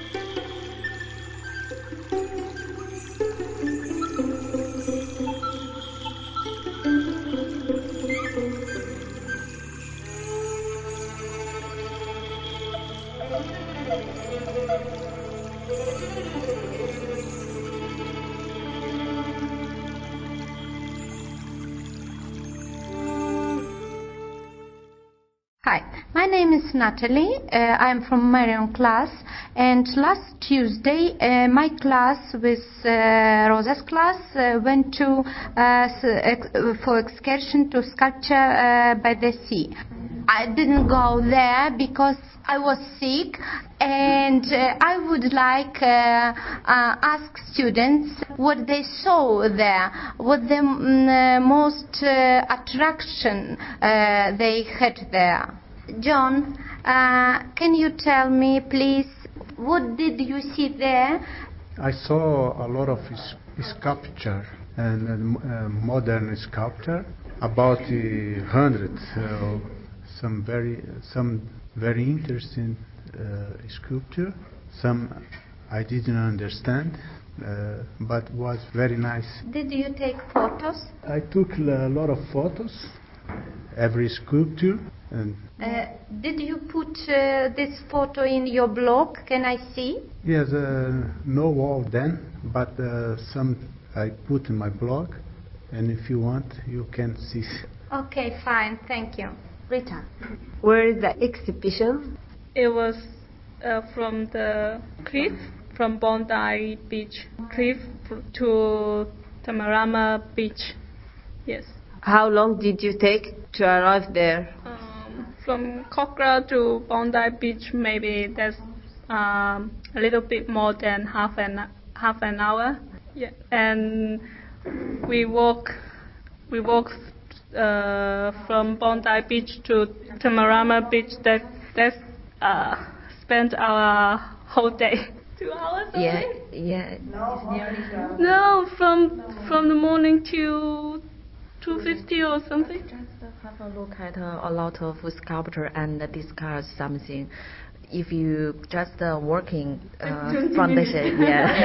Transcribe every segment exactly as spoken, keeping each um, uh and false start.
Hi, my name is Natalie. Uh, I'm from Marion class, and last Tuesday uh, my class with uh, Rosa's class uh, went to uh, ex for excursion to sculpture uh, by the sea. I didn't go there because I was sick, and uh, I would like uh, uh, ask students what they saw there, what the mm, uh, most uh, attraction uh, they had there. John, uh, can you tell me, please, what did you see there? I saw a lot of sculpture and uh, modern sculpture, about a hundred. Uh, some very some very interesting uh, sculpture. Some I didn't understand, uh, but was very nice. Did you take photos? I took a lot of photos, every sculpture. And uh, did you put uh, this photo in your blog? Can I see? Yes, uh, no all then, but uh, some I put in my blog, and if you want, you can see. Okay, fine, thank you. Rita, where is the exhibition? It was uh, from the cliff, from Bondi Beach cliff to Tamarama Beach. Yes. How long did you take to arrive there? Um, from Kokra to Bondi Beach, maybe that's um, a little bit more than half an half an hour. Yeah, and we walk we walk uh, from Bondi Beach to Tamarama Beach. That that's uh, spent our whole day. Two hours. Yeah, yeah. No, from from the morning till two fifty or something. Just have a look at uh, a lot of sculpture and discuss something. If you just uh, working uh, foundation,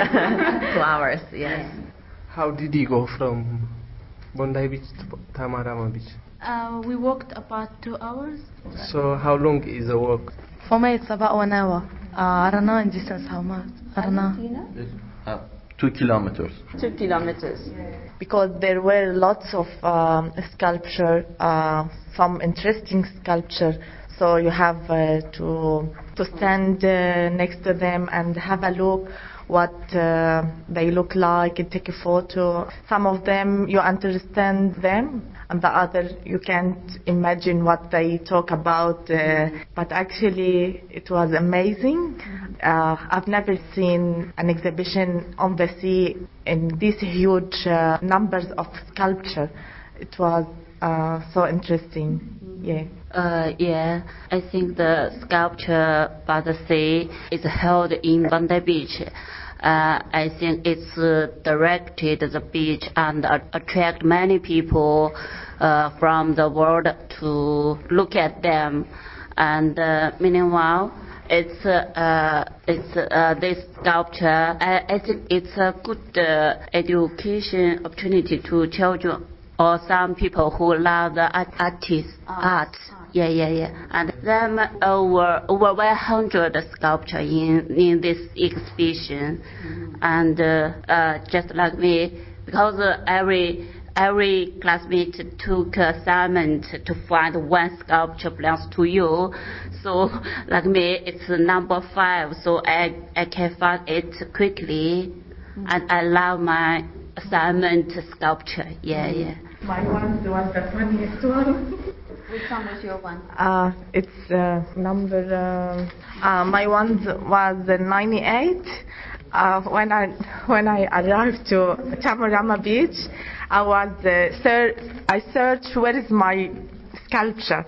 yeah, two hours, yes. How did you go from Bondi Beach to Tamarama Beach? Uh, we walked about two hours. So how long is the walk? For me, it's about one hour. Uh, I don't know in distance how much. I don't know. Uh, two kilometers. Two kilometers. Because there were lots of um, sculpture, uh, some interesting sculpture. So you have uh, to to stand uh, next to them and have a look what uh, they look like and take a photo. Some of them you understand them, and the other you can't imagine what they talk about. Uh, but actually, it was amazing. Uh, I've never seen an exhibition on the sea in these huge uh, numbers of sculpture. It was uh, so interesting. Yeah. Uh, yeah, I think the sculpture by the sea is held in Bondi Beach. Uh, I think it's uh, directed the beach and uh, attract many people uh, from the world to look at them. And uh, meanwhile, it's uh, it's uh, this sculpture. I, I think it's a good uh, education opportunity to children or some people who love the art, artists, art. Yeah, yeah, yeah. And then over over one hundred sculpture in in this exhibition, mm-hmm. and uh, uh, just like me, because uh, every every classmate took assignment to find one sculpture belongs to you. So like me, it's number five. So I I can find it quickly, mm-hmm. and I love my assignment sculpture. Yeah, mm-hmm. yeah. My one was the funniest one. Which one was your one? Uh, it's uh, number. Uh, uh, my one was ninety-eight. Uh, when I when I arrived to Tamarama Beach, I was uh, ser- I searched where is my sculpture.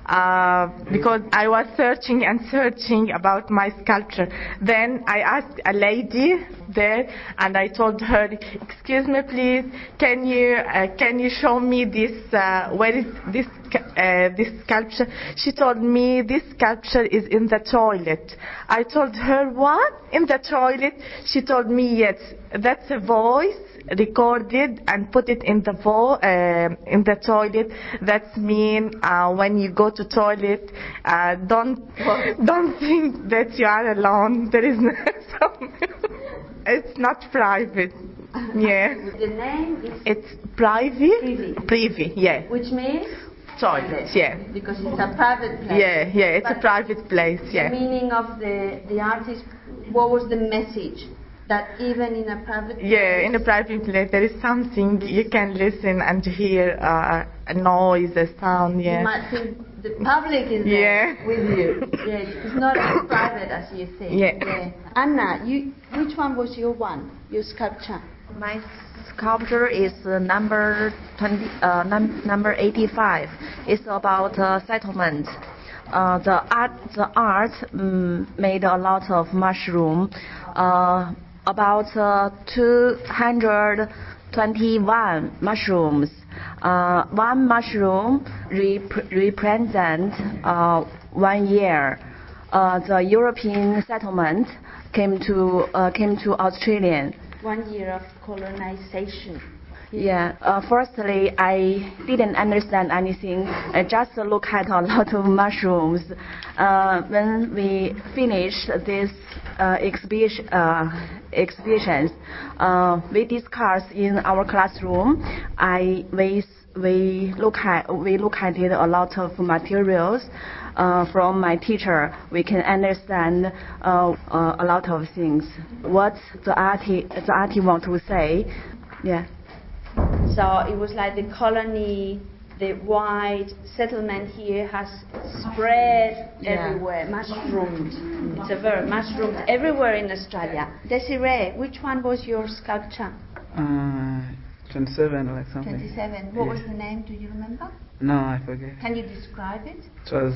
Uh, because I was searching and searching about my sculpture. Then I asked a lady there, and I told her, "Excuse me, please, can you uh, can you show me this? Uh, where is this uh, this sculpture. She told me this sculpture is in the toilet. I told her, what? In the toilet? She told me, yes, that's a voice recorded and put it in the vo- uh, in the toilet. That's mean uh, when you go to toilet, uh, don't don't think that you are alone. There is no some it's not private. Yeah. The name is It's private. Privy. Privy. Yeah. which means Toilet. Yeah. because it's a private place. Yeah. Yeah. It's But a private place. The Yeah. meaning of the the artist, what was the message? That even in a private place, Yeah, in a private place there is something you can listen and hear uh, a noise, a sound. you Yeah. might think the public is Yeah. there with you. Yeah, it's not as private as you think. Yeah. Anna, you, which one was your one, your sculpture? My sculpture is uh, number twenty, uh, num- number eighty-five. It's about uh, settlement. Uh, the art, the art um, made a lot of mushroom. Uh, about uh, two hundred twenty-one mushrooms. Uh, one mushroom rep- represents uh, one year. Uh, the European settlement came to uh, came to Australia. One year of colonization. Yeah. Uh, firstly, I didn't understand anything. I just look at a lot of mushrooms. Uh, when we finished this uh, exhibition, uh, exhibitions, uh, we discussed in our classroom. I we we look at we look at it a lot of materials. Uh, from my teacher, we can understand uh, uh, a lot of things. What the artist the artist want to say, yeah. So it was like the colony, the white settlement here has spread Yeah. everywhere, mushroomed. It's a verb, mushroomed everywhere in Australia. Desiree, which one was your sculpture? Uh, twenty-seven, like something. twenty-seven. What Yeah. was the name? Do you remember? No, I forget. Can you describe it? It was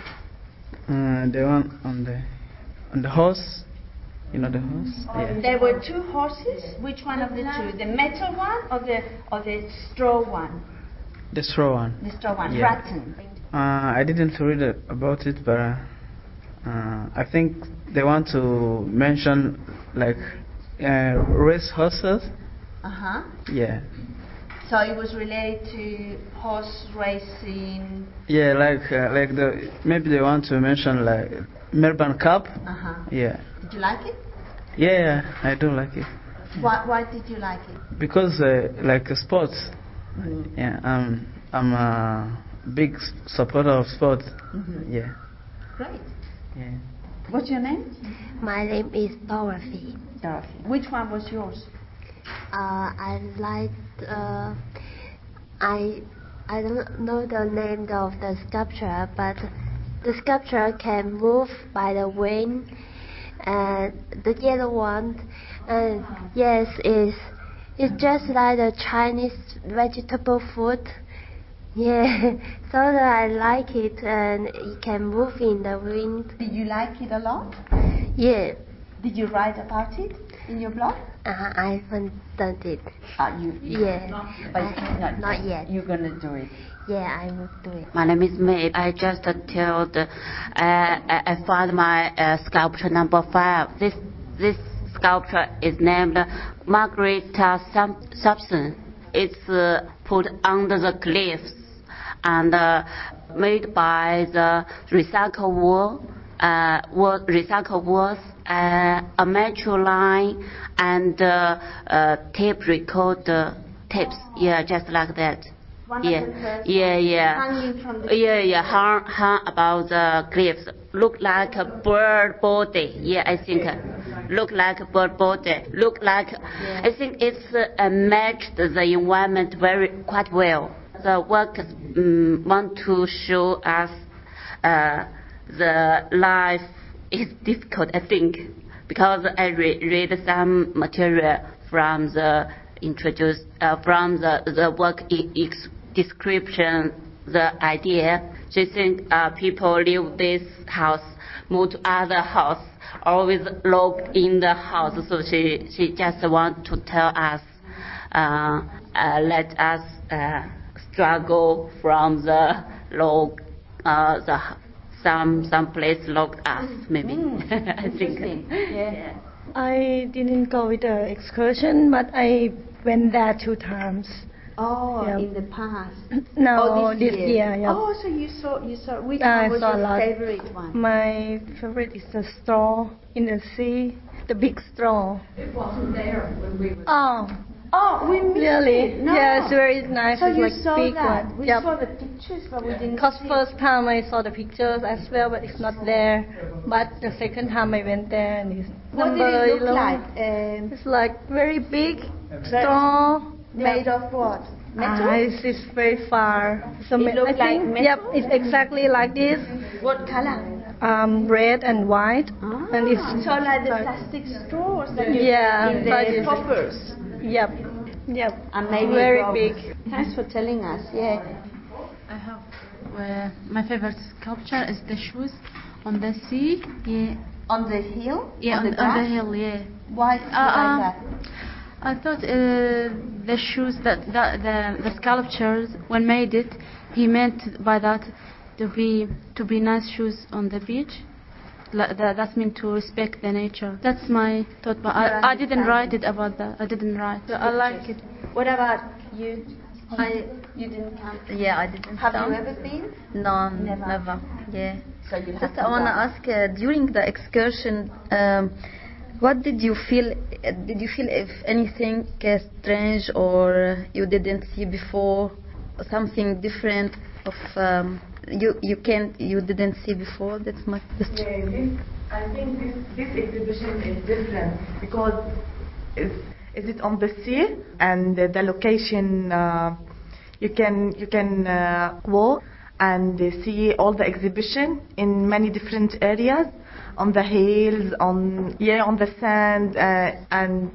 uh, the one on the on the horse. You know the horse? Yeah. There were two horses. Which one of the two? The metal one or the or the straw one? The straw one. The straw one. Yeah. Rattan. Uh, I didn't read it about it, but uh, uh, I think they want to mention like uh, race horses. Uh huh. Yeah. So it was related to horse racing. Yeah, like uh, like the maybe they want to mention like Melbourne Cup. Uh huh. Yeah. Did you like it? Yeah, I do like it Why, why did you like it? because uh, like uh, sports. Mm. Yeah, um, I'm a big s- supporter of sports. Mhm. Yeah. Great. Yeah. What's your name? My name is Dorothy. Dorothy. Which one was yours? Uh, I like. Uh, I I don't know the name of the sculpture, but the sculpture can move by the wind. And the yellow one, uh, yes, is it's just like the Chinese vegetable food. Yeah, so that I like it, and it can move in the wind. Did you like it a lot? Yeah. Did you write about it in your blog? Uh, I haven't done it. Uh, you, you Yeah. But I- not, not yet. You're gonna do it. Yeah, I will do it. My name is May. I just told, uh, I, I found my uh, sculpture number five. This this sculpture is named Margarita Subson. It's uh, put under the cliffs and uh, made by the recycled wool, uh, wool recycled wools, uh, a metro line, and uh, uh, tape recorder tapes. Yeah, just like that. One Yeah, of the first yeah, yeah. hanging from the Yeah, yeah, hung, hung about the cliffs. Look like a bird body. Yeah, I think. uh, Look like a bird body. Look like. I think it's uh, matched the environment very quite well. The work um, want to show us uh, the life is difficult. I think because I re- read some material from the introduced uh, from the the work e- ex- description, the idea. She think uh, people leave this house, move to other house, always locked in the house. So she she just want to tell us, uh, uh, let us uh, struggle from the look uh, the some some place looked us maybe. Mm. I think. Yeah. Yeah. I didn't go with the excursion, but I went there two times. Oh, Yeah. in the past. No, oh, this, this year. year, yeah. Oh, so you saw you saw which I one was saw a your lot. favorite one? My favorite is the straw in the sea, the big straw. It wasn't there when we were. Oh. Oh, we missed Really? it. No. Yeah, it's very nice. So it's you like saw big that? one. We Yep. saw the pictures, but we didn't. Because see first time I saw the pictures as well, but it's not there. But the second time I went there and it's What did number it look eleven. like? Um, It's like very big straw. made of what? Metal? Ah, it's, it's very far. So It ma- looked I like think, metal? yep, it's exactly like this. What color? Um, red and white. Ah, and it's so like the plastic straws that you Yeah, in but the it's- poppers. Yep. Yep. And maybe very it big. grows. Thanks for telling us. Yeah. I have uh, my favorite sculpture is the shoes on the sea. Yeah. On the hill? Yeah, on, on, the, on the grass? hill. Yeah. Why, Uh, why uh, that? I thought uh, the shoes that, that the the sculptures when made it, he meant by that to be to be nice shoes on the beach. Like that, that's mean to respect the nature. That's my thought, but I, I didn't write it about that. I didn't write. So I like it. What about you? I You didn't come. yeah, I didn't. Have come. you ever been? No, Never. never. Yeah. So you have Just to I want to go. ask uh, during the excursion, um, what did you feel? Uh, did you feel if anything uh, strange or you didn't see before, or something different of um, you you can't you didn't see before? That's my question. Yeah, this, I think this, this exhibition is different because it's, is it on the sea and uh, the location uh, you can you can uh, walk and uh, see all the exhibition in many different areas on the hills, on yeah on the sand uh, and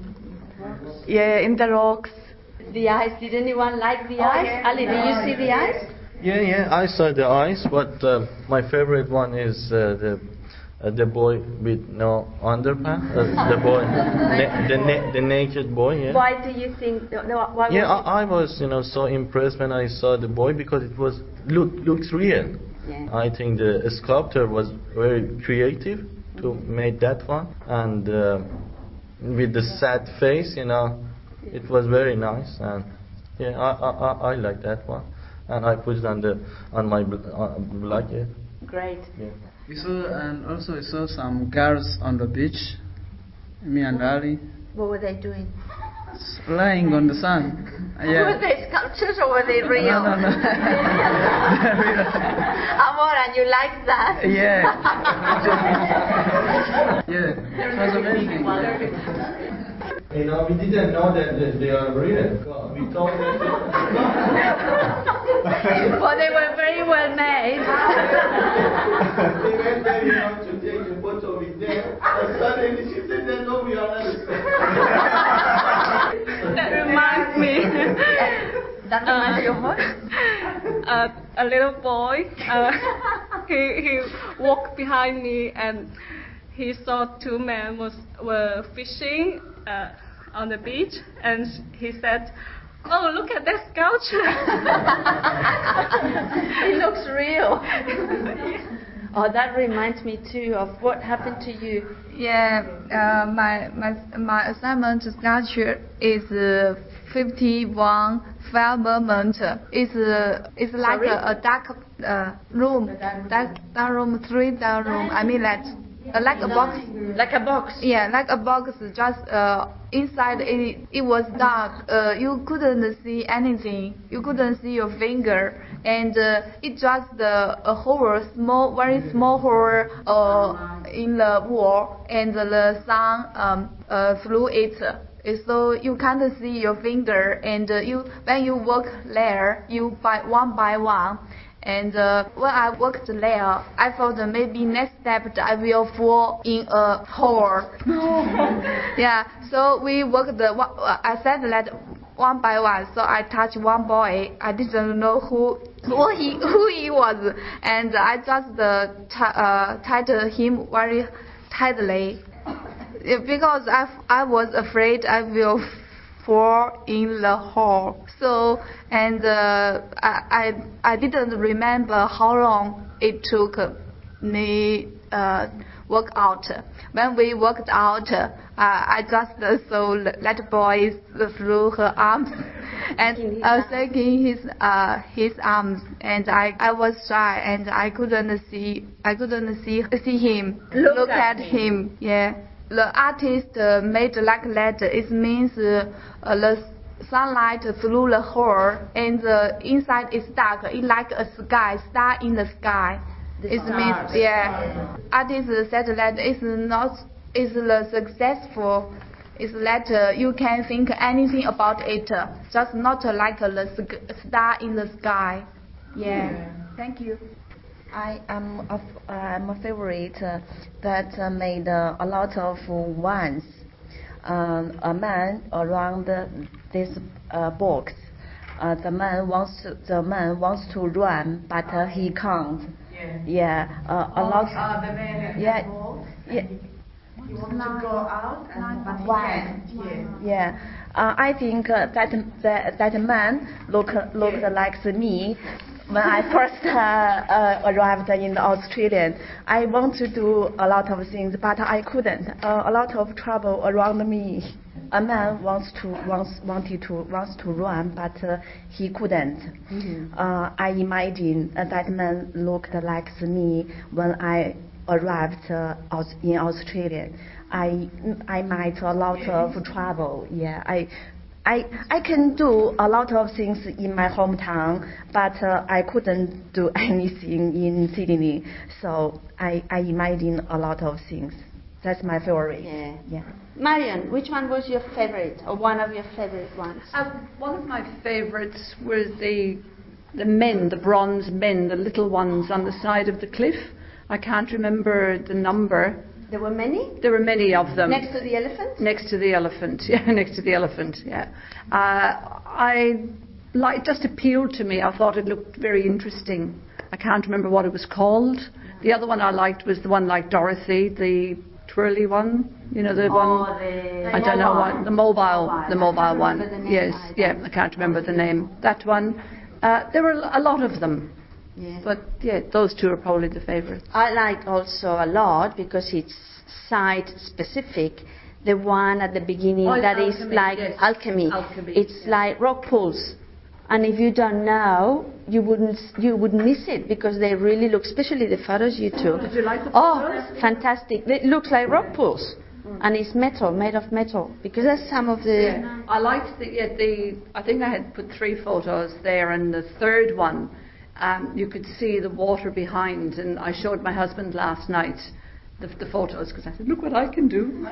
yeah in the rocks. The eyes. Did anyone like the Oh, eyes? yeah. Ali, did you see the eyes? Yeah, yeah, I saw the eyes, but uh, my favorite one is uh, the uh, the boy with no underpants. Uh, the boy, na- the na- the naked boy. Yeah. Why do you think? No, no, why Yeah, was I, I was, you know, so impressed when I saw the boy because it was look looks real. Yeah. I think the sculptor was very creative to make that one, and uh, with the sad face, you know, it was very nice, and yeah, I I, I, I like that one, and I put it on the on my bl- uh, blog. Yeah. Great. Yeah. We saw, and also we saw some girls on the beach, me and Ali, What were they doing? lying on the sun. Uh, Were yeah. they sculptures or were they real? No, no, no. Amor, and you like that? Yeah. Yeah, it was amazing. You know, we didn't know that they, they are real. We thought that. Well, they were very well made. We went there, you know, to take a photo with them. And suddenly she said that no, we are not. That reminds me. That reminds you of what? Uh, a little boy. Uh, he he walked behind me and he saw two men was were fishing uh, on the beach, and he said, "Oh, look at that sculpture! It looks real." Oh, that reminds me too of what happened to you. Yeah, uh, my my my assignment sculpture is uh, fifty-one firmament. It's uh, it's like Sorry? a, a dark uh, room, dark, dark room, three dark room. I mean that. Uh, like a box. Like a box. Yeah, like a box. Just uh, inside it, it was dark. Uh, you couldn't see anything. You couldn't see your finger, and uh, it just uh, a hole, small, very small hole uh, in the wall, and the sun um, uh, through it. So you can't see your finger, and uh, you when you walk there, you by one by one. And uh, when I walked there, I thought that maybe next step I will fall in a hole. Yeah, so we walked. The, I said that one by one. So I touched one boy. I didn't know who who he who he was, and I just uh, t- uh, tied him very tightly because I I was afraid I will fall in the hole. So, and uh, I, I I didn't remember how long it took me uh, work out. When we worked out, uh, I just uh, saw that boy through her arms and uh, shaking his uh, his arms, and I, I was shy and I couldn't see I couldn't see see him Look look at at him. Yeah, the artist uh, made like that. It means uh, uh, the sunlight through the hole and the inside is dark. It's like a sky star in the sky. It means, yeah. Artists said that it's not, it's the successful, is that uh, you can think anything about it, uh, just not uh, like uh, the sk- star in the sky. Yeah. yeah. Thank you. I am a, I'm a favorite uh, that uh, made uh, a lot of ones. Um, a man around the, this uh, box. Uh, the man wants to, the man wants to run, but uh, he can't. Yeah, yeah uh, a oh, lot. Uh, the man yeah, yeah. He wants to go out, and, but he can't. Yeah. yeah. Uh, I think uh, that that that man look looked yeah. like me when I first uh, uh, arrived in Australia. I want to do a lot of things, but I couldn't. Uh, a lot of trouble around me. A man wants to wants wanted to wants to run, but uh, he couldn't. Mm-hmm. Uh, I imagine uh, that man looked like me when I arrived uh, in Australia. I I met a lot of trouble. Yeah, I. I I can do a lot of things in my hometown, but uh, I couldn't do anything in Sydney. So I, I imagine a lot of things. That's my favorite. Yeah. yeah. Marion, which one was your favorite, or one of your favorite ones? Uh, one of my favorites was the the men, the bronze men, the little ones on the side of the cliff. I can't remember the number. There were many? There were many of them. Next to the elephant? Next to the elephant, yeah, next to the elephant, yeah. Uh, I, like, it just appealed to me. I thought it looked very interesting. I can't remember what it was called. The other one I liked was the one like Dorothy, the twirly one, you know, the oh, one, the I don't know what, the mobile, mobile. the mobile one. Yes, yeah, I can't remember the name. That one. Uh, there were a lot of them. Yeah. But yeah, those two are probably the favourites. I liked also a lot because it's site specific. The one at the beginning oh, that alchemy, is like yes. alchemy. alchemy. It's yeah. like rock pools, and if you don't know, you wouldn't you would miss it because they really look. Especially the photos you took. Did you like the photos? Oh, fantastic! It looks like rock pools. Mm. And it's metal, made of metal, because that's some of the. Yeah. I liked the, yeah, the. I think I had put three photos there, and the third one. Um, you could see the water behind, and I showed my husband last night the, the photos because I said, "Look what I can do."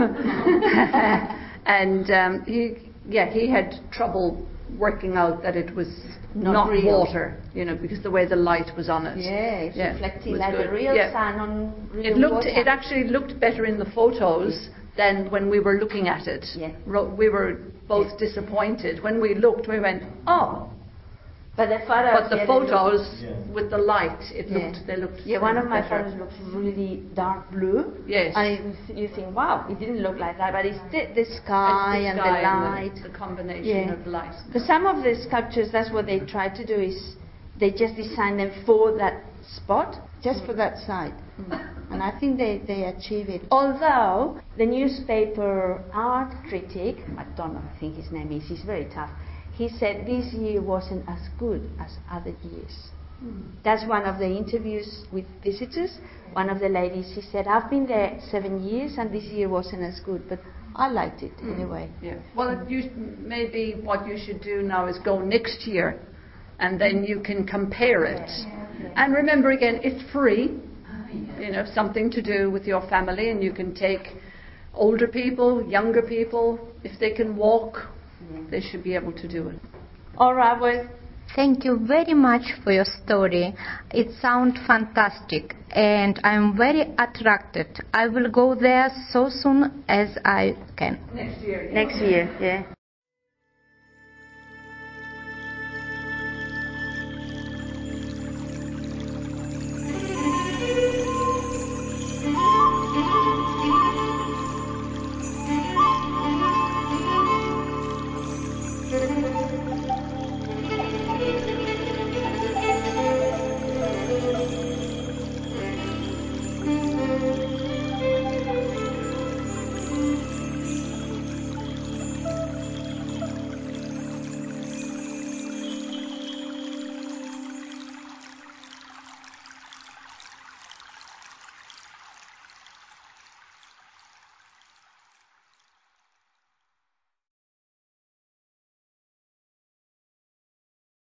and um, he, yeah, he had trouble working out that it was not, not real. water, you know, because the way the light was on it. Yeah, it's yeah, reflecting it like good. the real yeah. sun on real It looked. water. It actually looked better in the photos than when we were looking at it. Yeah. Ro- we were both yeah. disappointed when we looked. We went, "Oh." But the photos, but the yeah, photos yeah. with the light, it yeah. looked, they looked. Yeah, one of my better. photos looks really dark blue. Yes. And it, you think, wow, it didn't look like that, but it's the, the sky, the and sky the light. And the, the combination yeah. of light. Because some of the sculptures, that's what they try to do is they just design them for that spot, just mm. for that side. Mm. And I think they, they achieve it. Although the newspaper art critic, I don't know, I think his name is, he's very tough. He said this year wasn't as good as other years. Mm. That's one of the interviews with visitors. One of the ladies, she said, I've been there seven years and this year wasn't as good, but I liked it mm. anyway. Yeah. Well, you, maybe what you should do now is go next year and then you can compare it. Yeah. Yeah. And remember again, it's free. You know, something to do with your family, and you can take older people, younger people, if they can walk. They should be able to do it. All right, well, thank you very much for your story. It sounds fantastic, and I'm very attracted. I will go there so soon as I can. Next year. Next year, yeah.